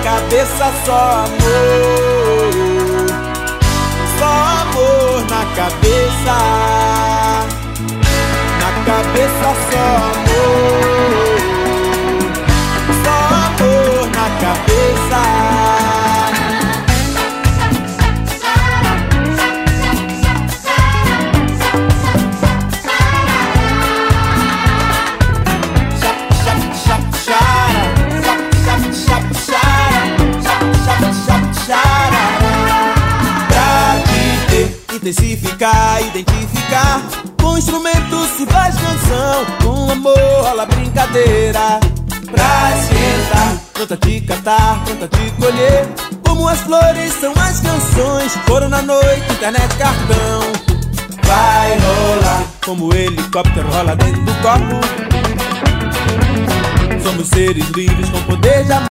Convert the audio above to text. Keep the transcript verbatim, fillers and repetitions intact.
cabeça só amor, só amor na cabeça, na cabeça só amor, só amor na cabeça. Intensificar, identificar, com instrumento se faz canção, com amor rola brincadeira. Pra esquentar, pronta de cantar, pronta de colher, como as flores são as canções, foram na noite, internet, cartão. Vai rolar, como o helicóptero rola dentro do copo. Somos seres livres com poder de amar.